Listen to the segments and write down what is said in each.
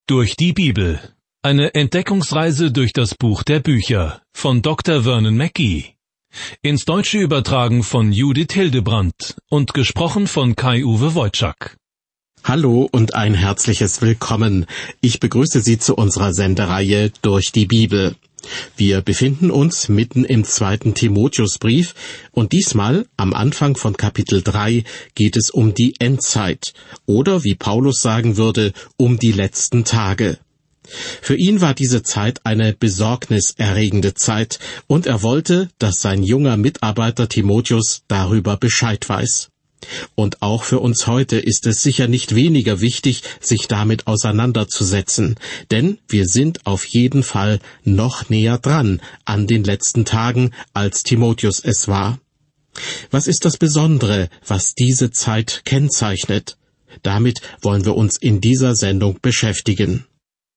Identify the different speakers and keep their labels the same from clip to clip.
Speaker 1: Durch die Bibel. Eine Entdeckungsreise durch das Buch der Bücher von Dr. Vernon Mackey. Ins Deutsche übertragen von Judith Hildebrandt und gesprochen von Kai-Uwe Wojczak.
Speaker 2: Hallo und ein herzliches Willkommen. Ich begrüße Sie zu unserer Sendereihe Durch die Bibel. Wir befinden uns mitten im 2. Timotheusbrief und diesmal am Anfang von Kapitel 3 geht es um die Endzeit oder, wie Paulus sagen würde, um die letzten Tage. Für ihn war diese Zeit eine besorgniserregende Zeit und er wollte, dass sein junger Mitarbeiter Timotheus darüber Bescheid weiß. Und auch für uns heute ist es sicher nicht weniger wichtig, sich damit auseinanderzusetzen, denn wir sind auf jeden Fall noch näher dran an den letzten Tagen, als Timotheus es war. Was ist das Besondere, was diese Zeit kennzeichnet? Damit wollen wir uns in dieser Sendung beschäftigen.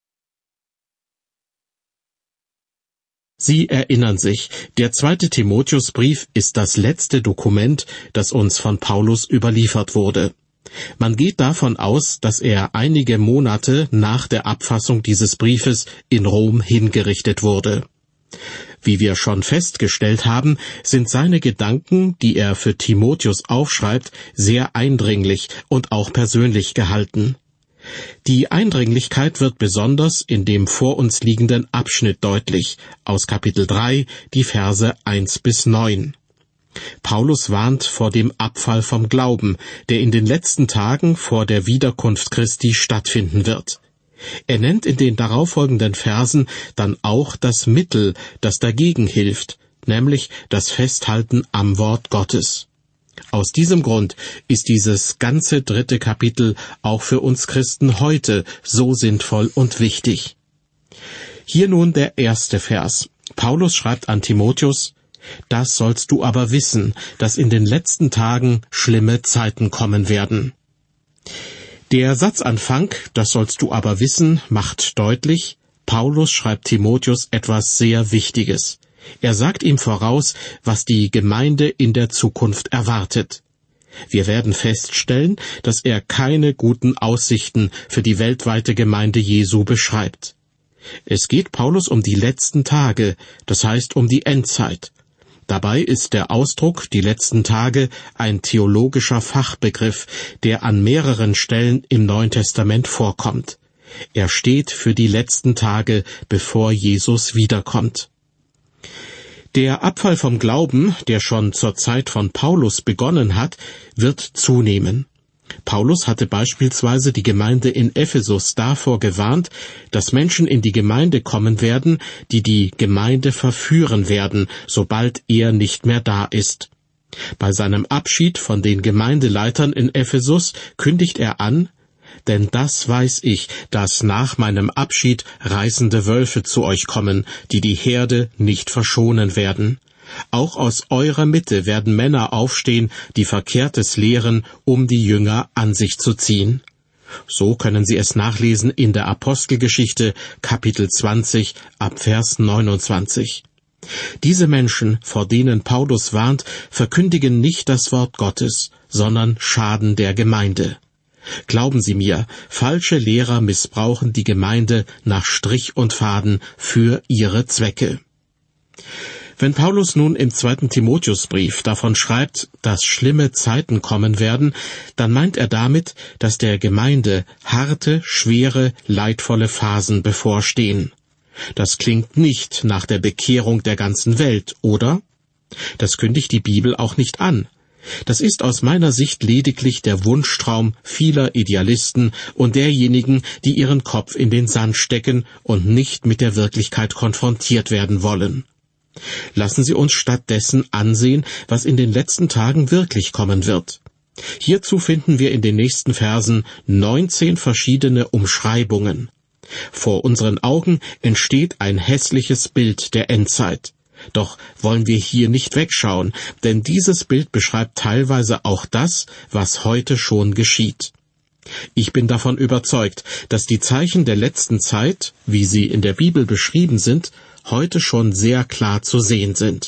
Speaker 2: Sie erinnern sich, der 2. Timotheusbrief ist das letzte Dokument, das uns von Paulus überliefert wurde. Man geht davon aus, dass er einige Monate nach der Abfassung dieses Briefes in Rom hingerichtet wurde. Wie wir schon festgestellt haben, sind seine Gedanken, die er für Timotheus aufschreibt, sehr eindringlich und auch persönlich gehalten. Die Eindringlichkeit wird besonders in dem vor uns liegenden Abschnitt deutlich, aus Kapitel 3, die Verse 1-9. Paulus warnt vor dem Abfall vom Glauben, der in den letzten Tagen vor der Wiederkunft Christi stattfinden wird. Er nennt in den darauffolgenden Versen dann auch das Mittel, das dagegen hilft, nämlich das Festhalten am Wort Gottes. Aus diesem Grund ist dieses ganze 3. Kapitel auch für uns Christen heute so sinnvoll und wichtig. Hier nun der erste Vers. Paulus schreibt an Timotheus: Das sollst du aber wissen, dass in den letzten Tagen schlimme Zeiten kommen werden. Der Satzanfang, das sollst du aber wissen, macht deutlich, Paulus schreibt Timotheus etwas sehr Wichtiges. Er sagt ihm voraus, was die Gemeinde in der Zukunft erwartet. Wir werden feststellen, dass er keine guten Aussichten für die weltweite Gemeinde Jesu beschreibt. Es geht Paulus um die letzten Tage, das heißt um die Endzeit. Dabei ist der Ausdruck die letzten Tage ein theologischer Fachbegriff, der an mehreren Stellen im Neuen Testament vorkommt. Er steht für die letzten Tage, bevor Jesus wiederkommt. Der Abfall vom Glauben, der schon zur Zeit von Paulus begonnen hat, wird zunehmen. Paulus hatte beispielsweise die Gemeinde in Ephesus davor gewarnt, dass Menschen in die Gemeinde kommen werden, die die Gemeinde verführen werden, sobald er nicht mehr da ist. Bei seinem Abschied von den Gemeindeleitern in Ephesus kündigt er an: Denn das weiß ich, dass nach meinem Abschied reißende Wölfe zu euch kommen, die die Herde nicht verschonen werden. Auch aus eurer Mitte werden Männer aufstehen, die Verkehrtes lehren, um die Jünger an sich zu ziehen. So können Sie es nachlesen in der Apostelgeschichte, Kapitel 20, ab Vers 29. Diese Menschen, vor denen Paulus warnt, verkündigen nicht das Wort Gottes, sondern schaden der Gemeinde. Glauben Sie mir, falsche Lehrer missbrauchen die Gemeinde nach Strich und Faden für ihre Zwecke. Wenn Paulus nun im 2. Timotheusbrief davon schreibt, dass schlimme Zeiten kommen werden, dann meint er damit, dass der Gemeinde harte, schwere, leidvolle Phasen bevorstehen. Das klingt nicht nach der Bekehrung der ganzen Welt, oder? Das kündigt die Bibel auch nicht an. Das ist aus meiner Sicht lediglich der Wunschtraum vieler Idealisten und derjenigen, die ihren Kopf in den Sand stecken und nicht mit der Wirklichkeit konfrontiert werden wollen. Lassen Sie uns stattdessen ansehen, was in den letzten Tagen wirklich kommen wird. Hierzu finden wir in den nächsten Versen 19 verschiedene Umschreibungen. Vor unseren Augen entsteht ein hässliches Bild der Endzeit. Doch wollen wir hier nicht wegschauen, denn dieses Bild beschreibt teilweise auch das, was heute schon geschieht. Ich bin davon überzeugt, dass die Zeichen der letzten Zeit, wie sie in der Bibel beschrieben sind, heute schon sehr klar zu sehen sind.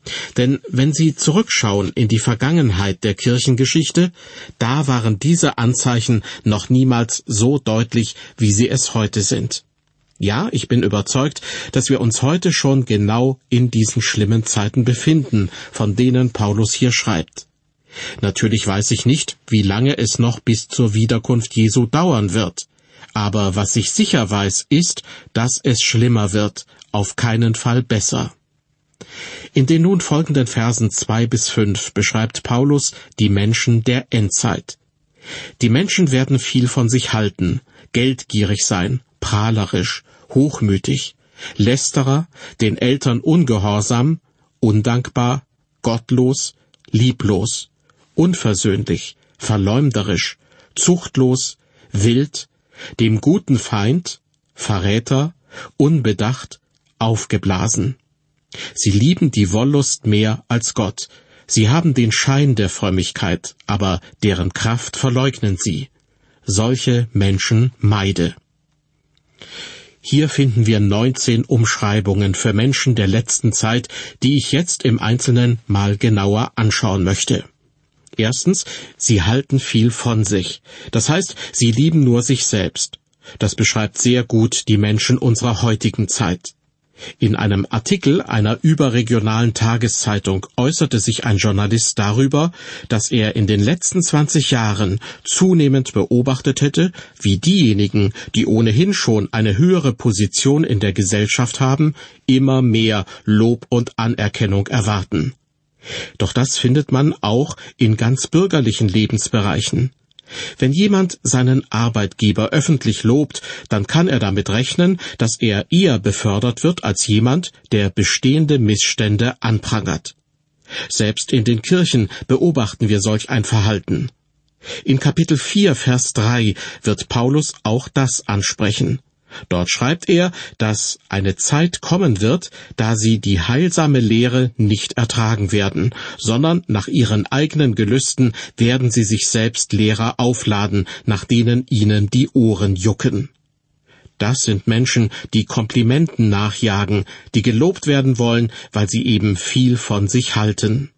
Speaker 2: Denn wenn Sie zurückschauen in die Vergangenheit der Kirchengeschichte, da waren diese Anzeichen noch niemals so deutlich, wie sie es heute sind. Ja, ich bin überzeugt, dass wir uns heute schon genau in diesen schlimmen Zeiten befinden, von denen Paulus hier schreibt. Natürlich weiß ich nicht, wie lange es noch bis zur Wiederkunft Jesu dauern wird. Aber was ich sicher weiß, ist, dass es schlimmer wird, auf keinen Fall besser. In den nun folgenden Versen 2-5 beschreibt Paulus die Menschen der Endzeit. Die Menschen werden viel von sich halten, geldgierig sein, prahlerisch, hochmütig, Lästerer, den Eltern ungehorsam, undankbar, gottlos, lieblos, unversöhnlich, verleumderisch, zuchtlos, wild, dem guten Feind, Verräter, unbedacht, aufgeblasen. Sie lieben die Wollust mehr als Gott. Sie haben den Schein der Frömmigkeit, aber deren Kraft verleugnen sie. Solche Menschen meide. Hier finden wir 19 Umschreibungen für Menschen der letzten Zeit, die ich jetzt im Einzelnen mal genauer anschauen möchte. Erstens, sie halten viel von sich. Das heißt, sie lieben nur sich selbst. Das beschreibt sehr gut die Menschen unserer heutigen Zeit. In einem Artikel einer überregionalen Tageszeitung äußerte sich ein Journalist darüber, dass er in den letzten 20 Jahren zunehmend beobachtet hätte, wie diejenigen, die ohnehin schon eine höhere Position in der Gesellschaft haben, immer mehr Lob und Anerkennung erwarten. Doch das findet man auch in ganz bürgerlichen Lebensbereichen. Wenn jemand seinen Arbeitgeber öffentlich lobt, dann kann er damit rechnen, dass er eher befördert wird als jemand, der bestehende Missstände anprangert. Selbst in den Kirchen beobachten wir solch ein Verhalten. In Kapitel 4, Vers 3 wird Paulus auch das ansprechen. Dort schreibt er, dass eine Zeit kommen wird, da sie die heilsame Lehre nicht ertragen werden, sondern nach ihren eigenen Gelüsten werden sie sich selbst Lehrer aufladen, nach denen ihnen die Ohren jucken. Das sind Menschen, die Komplimenten nachjagen, die gelobt werden wollen, weil sie eben viel von sich halten.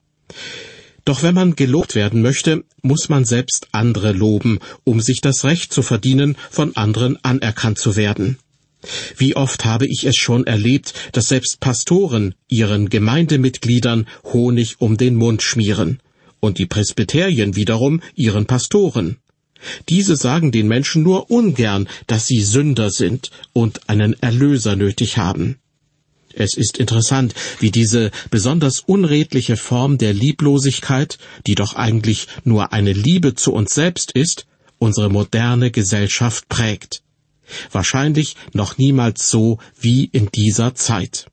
Speaker 2: Doch wenn man gelobt werden möchte, muss man selbst andere loben, um sich das Recht zu verdienen, von anderen anerkannt zu werden. Wie oft habe ich es schon erlebt, dass selbst Pastoren ihren Gemeindemitgliedern Honig um den Mund schmieren und die Presbyterien wiederum ihren Pastoren. Diese sagen den Menschen nur ungern, dass sie Sünder sind und einen Erlöser nötig haben. Es ist interessant, wie diese besonders unredliche Form der Lieblosigkeit, die doch eigentlich nur eine Liebe zu uns selbst ist, unsere moderne Gesellschaft prägt. Wahrscheinlich noch niemals so wie in dieser Zeit.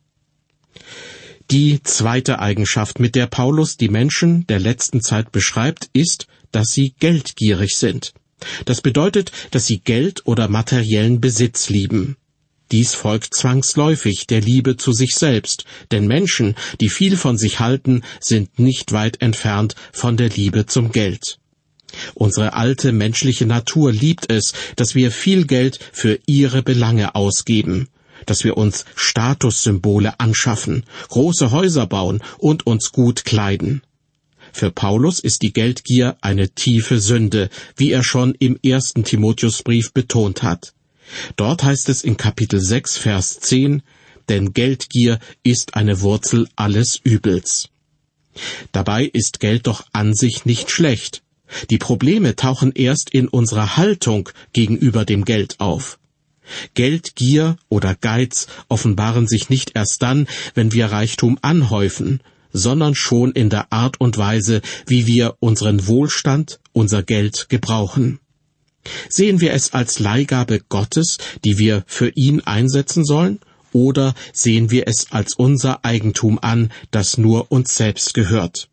Speaker 2: Die zweite Eigenschaft, mit der Paulus die Menschen der letzten Zeit beschreibt, ist, dass sie geldgierig sind. Das bedeutet, dass sie Geld oder materiellen Besitz lieben. Dies folgt zwangsläufig der Liebe zu sich selbst, denn Menschen, die viel von sich halten, sind nicht weit entfernt von der Liebe zum Geld. Unsere alte menschliche Natur liebt es, dass wir viel Geld für ihre Belange ausgeben, dass wir uns Statussymbole anschaffen, große Häuser bauen und uns gut kleiden. Für Paulus ist die Geldgier eine tiefe Sünde, wie er schon im 1. Timotheusbrief betont hat. Dort heißt es in Kapitel 6, Vers 10, denn Geldgier ist eine Wurzel alles Übels. Dabei ist Geld doch an sich nicht schlecht. Die Probleme tauchen erst in unserer Haltung gegenüber dem Geld auf. Geldgier oder Geiz offenbaren sich nicht erst dann, wenn wir Reichtum anhäufen, sondern schon in der Art und Weise, wie wir unseren Wohlstand, unser Geld gebrauchen. Sehen wir es als Leihgabe Gottes, die wir für ihn einsetzen sollen, oder sehen wir es als unser Eigentum an, das nur uns selbst gehört?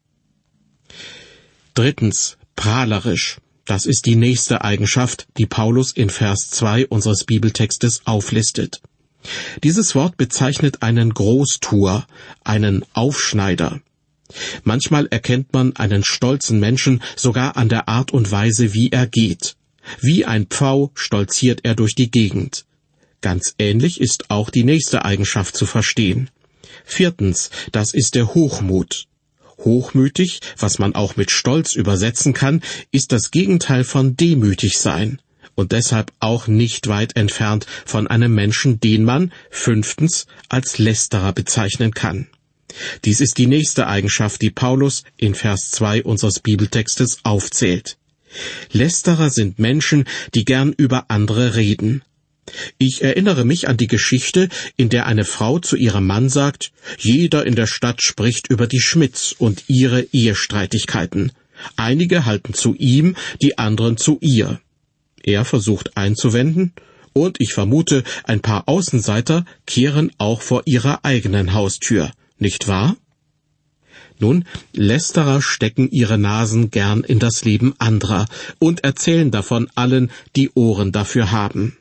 Speaker 2: Drittens, prahlerisch. Das ist die nächste Eigenschaft, die Paulus in Vers 2 unseres Bibeltextes auflistet. Dieses Wort bezeichnet einen Großtuer, einen Aufschneider. Manchmal erkennt man einen stolzen Menschen sogar an der Art und Weise, wie er geht. Wie ein Pfau stolziert er durch die Gegend. Ganz ähnlich ist auch die nächste Eigenschaft zu verstehen. 4. Das ist der Hochmut. Hochmütig, was man auch mit Stolz übersetzen kann, ist das Gegenteil von demütig sein und deshalb auch nicht weit entfernt von einem Menschen, den man 5. als Lästerer bezeichnen kann. Dies ist die nächste Eigenschaft, die Paulus in Vers 2 unseres Bibeltextes aufzählt. Lästerer sind Menschen, die gern über andere reden. Ich erinnere mich an die Geschichte, in der eine Frau zu ihrem Mann sagt, jeder in der Stadt spricht über die Schmidts und ihre Ehestreitigkeiten. Einige halten zu ihm, die anderen zu ihr. Er versucht einzuwenden, und ich vermute, ein paar Außenseiter kehren auch vor ihrer eigenen Haustür, nicht wahr? Nun, Lästerer stecken ihre Nasen gern in das Leben anderer und erzählen davon allen, die Ohren dafür haben.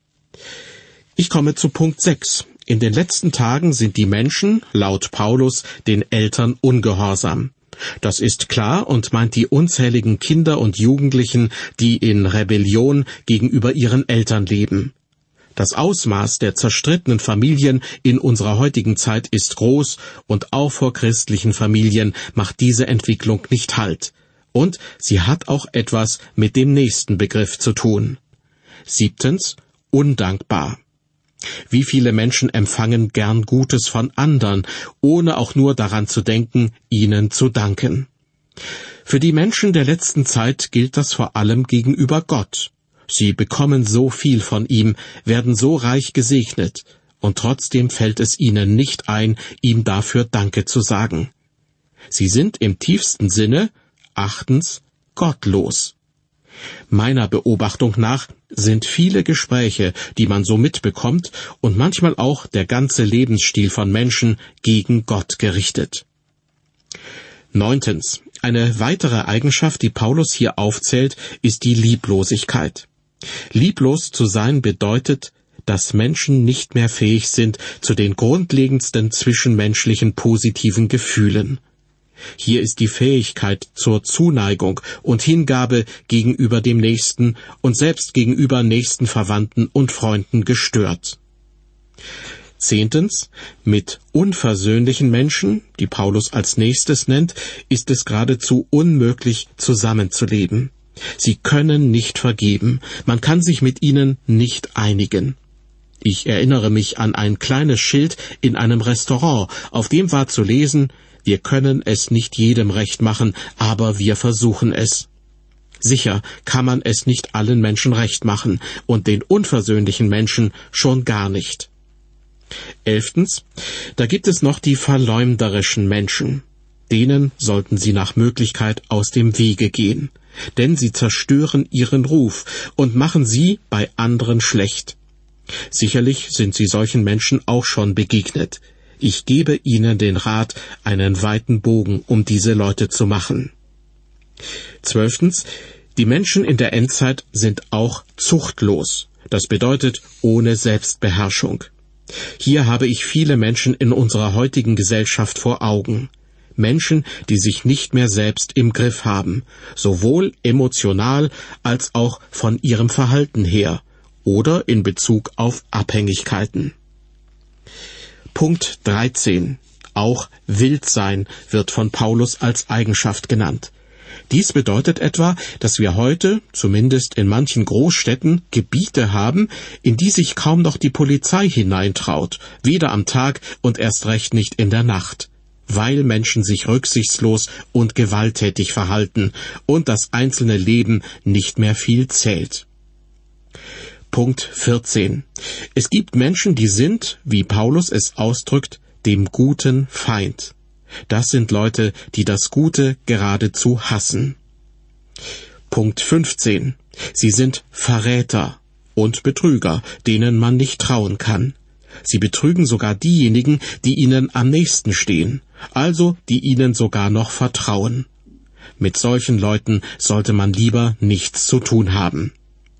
Speaker 2: Ich komme zu Punkt 6. In den letzten Tagen sind die Menschen, laut Paulus, den Eltern ungehorsam. Das ist klar und meint die unzähligen Kinder und Jugendlichen, die in Rebellion gegenüber ihren Eltern leben. Das Ausmaß der zerstrittenen Familien in unserer heutigen Zeit ist groß und auch vor christlichen Familien macht diese Entwicklung nicht Halt. Und sie hat auch etwas mit dem nächsten Begriff zu tun. 7. Undankbar. Wie viele Menschen empfangen gern Gutes von anderen, ohne auch nur daran zu denken, ihnen zu danken. Für die Menschen der letzten Zeit gilt das vor allem gegenüber Gott. Sie bekommen so viel von ihm, werden so reich gesegnet, und trotzdem fällt es ihnen nicht ein, ihm dafür Danke zu sagen. Sie sind im tiefsten Sinne, 8. gottlos. Meiner Beobachtung nach sind viele Gespräche, die man so mitbekommt, und manchmal auch der ganze Lebensstil von Menschen gegen Gott gerichtet. 9. Eine weitere Eigenschaft, die Paulus hier aufzählt, ist die Lieblosigkeit. Lieblos zu sein bedeutet, dass Menschen nicht mehr fähig sind zu den grundlegendsten zwischenmenschlichen positiven Gefühlen. Hier ist die Fähigkeit zur Zuneigung und Hingabe gegenüber dem Nächsten und selbst gegenüber nächsten Verwandten und Freunden gestört. 10. Mit unversöhnlichen Menschen, die Paulus als nächstes nennt, ist es geradezu unmöglich, zusammenzuleben. Sie können nicht vergeben, man kann sich mit ihnen nicht einigen. Ich erinnere mich an ein kleines Schild in einem Restaurant, auf dem war zu lesen, wir können es nicht jedem recht machen, aber wir versuchen es. Sicher kann man es nicht allen Menschen recht machen und den unversöhnlichen Menschen schon gar nicht. 11. Da gibt es noch die verleumderischen Menschen. Denen sollten Sie nach Möglichkeit aus dem Wege gehen, denn sie zerstören ihren Ruf und machen sie bei anderen schlecht. Sicherlich sind Sie solchen Menschen auch schon begegnet. Ich gebe Ihnen den Rat, einen weiten Bogen um diese Leute zu machen. 12. Die Menschen in der Endzeit sind auch zuchtlos. Das bedeutet ohne Selbstbeherrschung. Hier habe ich viele Menschen in unserer heutigen Gesellschaft vor Augen. Menschen, die sich nicht mehr selbst im Griff haben, sowohl emotional als auch von ihrem Verhalten her oder in Bezug auf Abhängigkeiten. Punkt 13. Auch Wildsein wird von Paulus als Eigenschaft genannt. Dies bedeutet etwa, dass wir heute, zumindest in manchen Großstädten, Gebiete haben, in die sich kaum noch die Polizei hineintraut, weder am Tag und erst recht nicht in der Nacht, weil Menschen sich rücksichtslos und gewalttätig verhalten und das einzelne Leben nicht mehr viel zählt. Punkt 14. Es gibt Menschen, die sind, wie Paulus es ausdrückt, dem Guten Feind. Das sind Leute, die das Gute geradezu hassen. Punkt 15. Sie sind Verräter und Betrüger, denen man nicht trauen kann. Sie betrügen sogar diejenigen, die ihnen am nächsten stehen, also die ihnen sogar noch vertrauen. Mit solchen Leuten sollte man lieber nichts zu tun haben.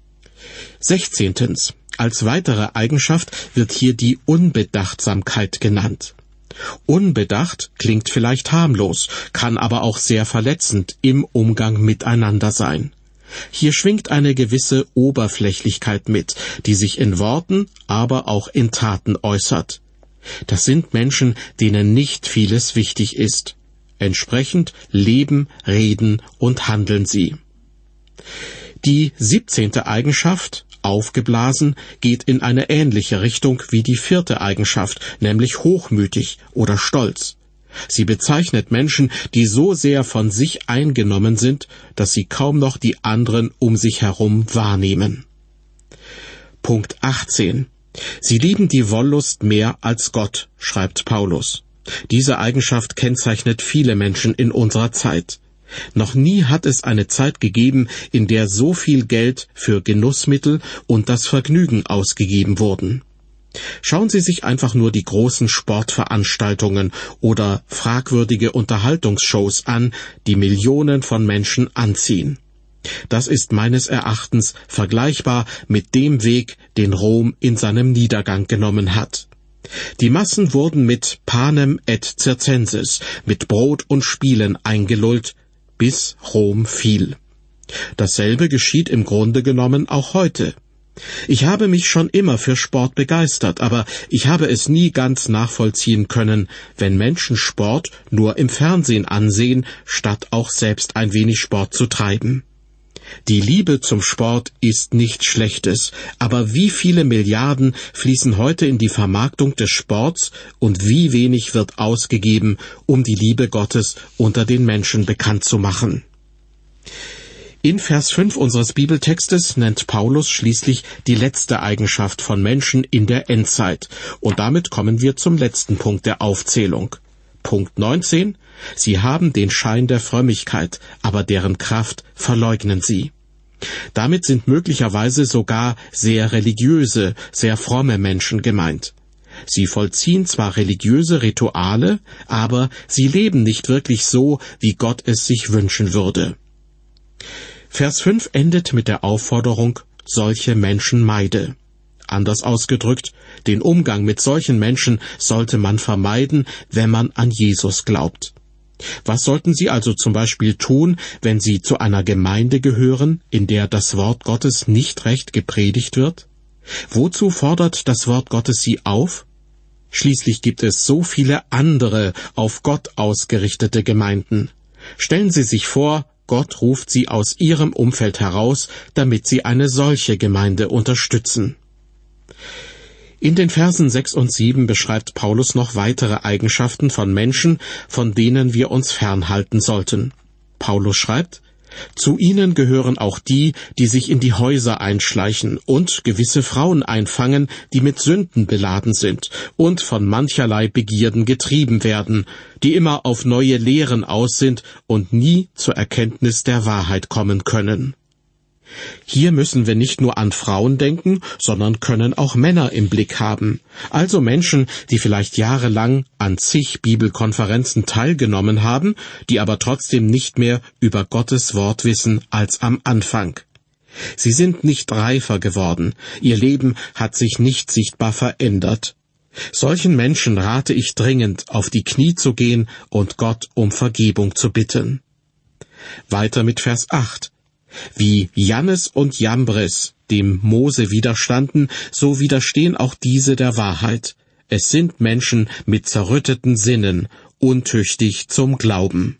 Speaker 2: 16. Als weitere Eigenschaft wird hier die Unbedachtsamkeit genannt. Unbedacht klingt vielleicht harmlos, kann aber auch sehr verletzend im Umgang miteinander sein. Hier schwingt eine gewisse Oberflächlichkeit mit, die sich in Worten, aber auch in Taten äußert. Das sind Menschen, denen nicht vieles wichtig ist. Entsprechend leben, reden und handeln sie. Die 17. Eigenschaft, aufgeblasen, geht in eine ähnliche Richtung wie die 4. Eigenschaft, nämlich hochmütig oder stolz. Sie bezeichnet Menschen, die so sehr von sich eingenommen sind, dass sie kaum noch die anderen um sich herum wahrnehmen. Punkt 18. Sie lieben die Wollust mehr als Gott, schreibt Paulus. Diese Eigenschaft kennzeichnet viele Menschen in unserer Zeit. Noch nie hat es eine Zeit gegeben, in der so viel Geld für Genussmittel und das Vergnügen ausgegeben wurden. Schauen Sie sich einfach nur die großen Sportveranstaltungen oder fragwürdige Unterhaltungsshows an, die Millionen von Menschen anziehen. Das ist meines Erachtens vergleichbar mit dem Weg, den Rom in seinem Niedergang genommen hat. Die Massen wurden mit Panem et Circenses, mit Brot und Spielen eingelullt, bis Rom fiel. Dasselbe geschieht im Grunde genommen auch heute. Ich habe mich schon immer für Sport begeistert, aber ich habe es nie ganz nachvollziehen können, wenn Menschen Sport nur im Fernsehen ansehen, statt auch selbst ein wenig Sport zu treiben. Die Liebe zum Sport ist nichts Schlechtes, aber wie viele Milliarden fließen heute in die Vermarktung des Sports und wie wenig wird ausgegeben, um die Liebe Gottes unter den Menschen bekannt zu machen? In Vers 5 unseres Bibeltextes nennt Paulus schließlich die letzte Eigenschaft von Menschen in der Endzeit, und damit kommen wir zum letzten Punkt der Aufzählung. Punkt 19. Sie haben den Schein der Frömmigkeit, aber deren Kraft verleugnen sie. Damit sind möglicherweise sogar sehr religiöse, sehr fromme Menschen gemeint. Sie vollziehen zwar religiöse Rituale, aber sie leben nicht wirklich so, wie Gott es sich wünschen würde. Vers 5 endet mit der Aufforderung, solche Menschen meide. Anders ausgedrückt, den Umgang mit solchen Menschen sollte man vermeiden, wenn man an Jesus glaubt. Was sollten Sie also zum Beispiel tun, wenn Sie zu einer Gemeinde gehören, in der das Wort Gottes nicht recht gepredigt wird? Wozu fordert das Wort Gottes Sie auf? Schließlich gibt es so viele andere, auf Gott ausgerichtete Gemeinden. Stellen Sie sich vor, Gott ruft Sie aus Ihrem Umfeld heraus, damit Sie eine solche Gemeinde unterstützen. In den Versen 6 und 7 beschreibt Paulus noch weitere Eigenschaften von Menschen, von denen wir uns fernhalten sollten. Paulus schreibt, zu ihnen gehören auch die, die sich in die Häuser einschleichen und gewisse Frauen einfangen, die mit Sünden beladen sind und von mancherlei Begierden getrieben werden, die immer auf neue Lehren aus sind und nie zur Erkenntnis der Wahrheit kommen können. Hier müssen wir nicht nur an Frauen denken, sondern können auch Männer im Blick haben. Also Menschen, die vielleicht jahrelang an zig Bibelkonferenzen teilgenommen haben, die aber trotzdem nicht mehr über Gottes Wort wissen als am Anfang. Sie sind nicht reifer geworden, ihr Leben hat sich nicht sichtbar verändert. Solchen Menschen rate ich dringend, auf die Knie zu gehen und Gott um Vergebung zu bitten. Weiter mit Vers 8. Wie Jannes und Jambres dem Mose widerstanden, so widerstehen auch diese der Wahrheit. Es sind Menschen mit zerrütteten Sinnen, untüchtig zum Glauben.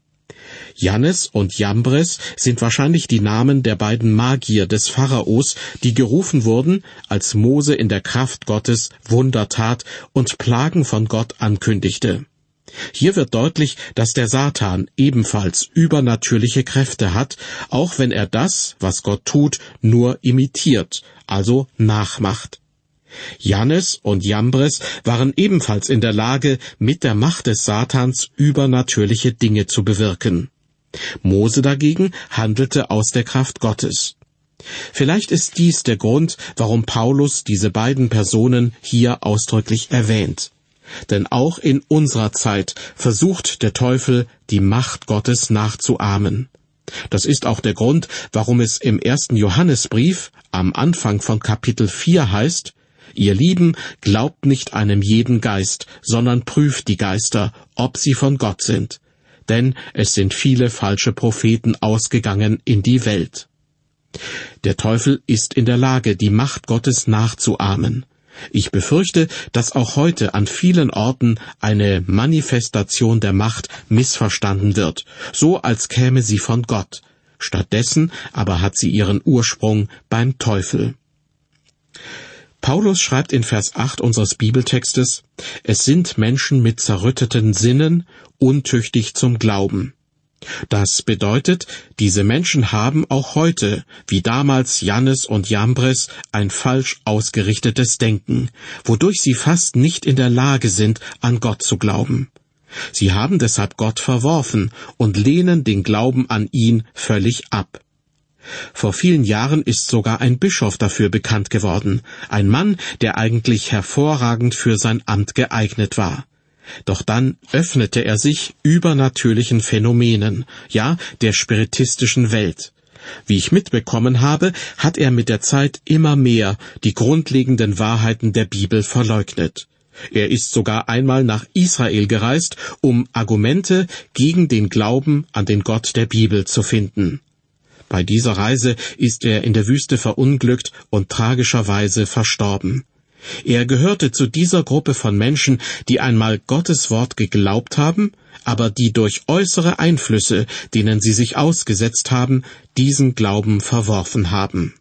Speaker 2: Jannes und Jambres sind wahrscheinlich die Namen der beiden Magier des Pharaos, die gerufen wurden, als Mose in der Kraft Gottes Wunder tat und Plagen von Gott ankündigte. Hier wird deutlich, dass der Satan ebenfalls übernatürliche Kräfte hat, auch wenn er das, was Gott tut, nur imitiert, also nachmacht. Jannes und Jambres waren ebenfalls in der Lage, mit der Macht des Satans übernatürliche Dinge zu bewirken. Mose dagegen handelte aus der Kraft Gottes. Vielleicht ist dies der Grund, warum Paulus diese beiden Personen hier ausdrücklich erwähnt. Denn auch in unserer Zeit versucht der Teufel, die Macht Gottes nachzuahmen. Das ist auch der Grund, warum es im 1. Johannesbrief am Anfang von Kapitel 4 heißt, ihr Lieben, glaubt nicht einem jeden Geist, sondern prüft die Geister, ob sie von Gott sind. Denn es sind viele falsche Propheten ausgegangen in die Welt. Der Teufel ist in der Lage, die Macht Gottes nachzuahmen. Ich befürchte, dass auch heute an vielen Orten eine Manifestation der Macht missverstanden wird, so als käme sie von Gott. Stattdessen aber hat sie ihren Ursprung beim Teufel. Paulus schreibt in Vers 8 unseres Bibeltextes: Es sind Menschen mit zerrütteten Sinnen, untüchtig zum Glauben. Das bedeutet, diese Menschen haben auch heute, wie damals Jannes und Jambres, ein falsch ausgerichtetes Denken, wodurch sie fast nicht in der Lage sind, an Gott zu glauben. Sie haben deshalb Gott verworfen und lehnen den Glauben an ihn völlig ab. Vor vielen Jahren ist sogar ein Bischof dafür bekannt geworden, ein Mann, der eigentlich hervorragend für sein Amt geeignet war. Doch dann öffnete er sich übernatürlichen Phänomenen, ja, der spiritistischen Welt. Wie ich mitbekommen habe, hat er mit der Zeit immer mehr die grundlegenden Wahrheiten der Bibel verleugnet. Er ist sogar einmal nach Israel gereist, um Argumente gegen den Glauben an den Gott der Bibel zu finden. Bei dieser Reise ist er in der Wüste verunglückt und tragischerweise verstorben. Er gehörte zu dieser Gruppe von Menschen, die einmal Gottes Wort geglaubt haben, aber die durch äußere Einflüsse, denen sie sich ausgesetzt haben, diesen Glauben verworfen haben.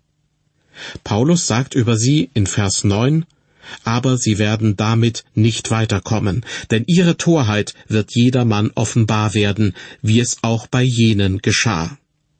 Speaker 2: Paulus sagt über sie in Vers 9: Aber sie werden damit nicht weiterkommen, denn ihre Torheit wird jedermann offenbar werden, wie es auch bei jenen geschah.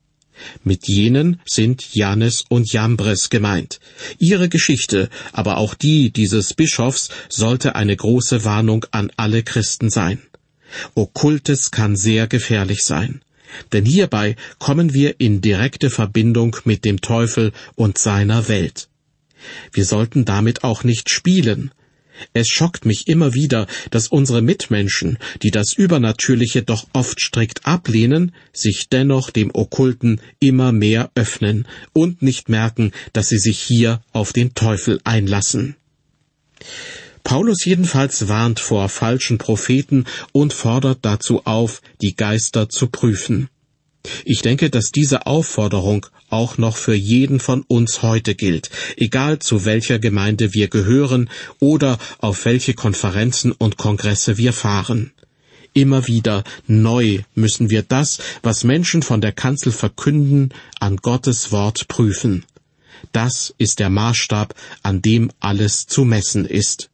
Speaker 2: Mit jenen sind Jannes und Jambres gemeint. Ihre Geschichte, aber auch die dieses Bischofs, sollte eine große Warnung an alle Christen sein. Okkultes kann sehr gefährlich sein, denn hierbei kommen wir in direkte Verbindung mit dem Teufel und seiner Welt. Wir sollten damit auch nicht spielen. Es schockt mich immer wieder, dass unsere Mitmenschen, die das Übernatürliche doch oft strikt ablehnen, sich dennoch dem Okkulten immer mehr öffnen und nicht merken, dass sie sich hier auf den Teufel einlassen. Paulus jedenfalls warnt vor falschen Propheten und fordert dazu auf, die Geister zu prüfen. Ich denke, dass diese Aufforderung auch noch für jeden von uns heute gilt, egal zu welcher Gemeinde wir gehören oder auf welche Konferenzen und Kongresse wir fahren. Immer wieder neu müssen wir das, was Menschen von der Kanzel verkünden, an Gottes Wort prüfen. Das ist der Maßstab, an dem alles zu messen ist.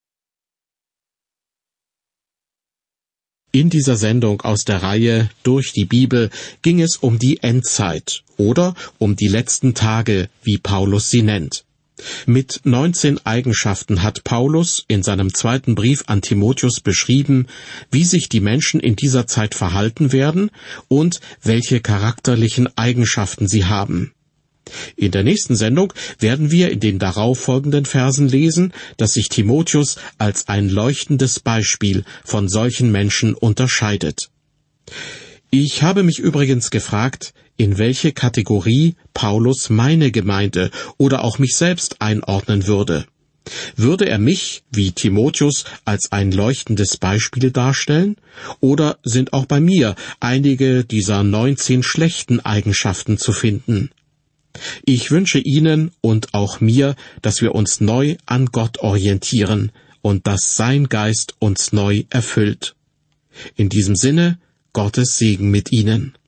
Speaker 2: In dieser Sendung aus der Reihe Durch die Bibel ging es um die Endzeit oder um die letzten Tage, wie Paulus sie nennt. Mit 19 Eigenschaften hat Paulus in seinem zweiten Brief an Timotheus beschrieben, wie sich die Menschen in dieser Zeit verhalten werden und welche charakterlichen Eigenschaften sie haben. In der nächsten Sendung werden wir in den darauffolgenden Versen lesen, dass sich Timotheus als ein leuchtendes Beispiel von solchen Menschen unterscheidet. Ich habe mich übrigens gefragt, in welche Kategorie Paulus meine Gemeinde oder auch mich selbst einordnen würde. Würde er mich, wie Timotheus, als ein leuchtendes Beispiel darstellen? Oder sind auch bei mir einige dieser 19 schlechten Eigenschaften zu finden? Ich wünsche Ihnen und auch mir, dass wir uns neu an Gott orientieren und dass sein Geist uns neu erfüllt. In diesem Sinne, Gottes Segen mit Ihnen.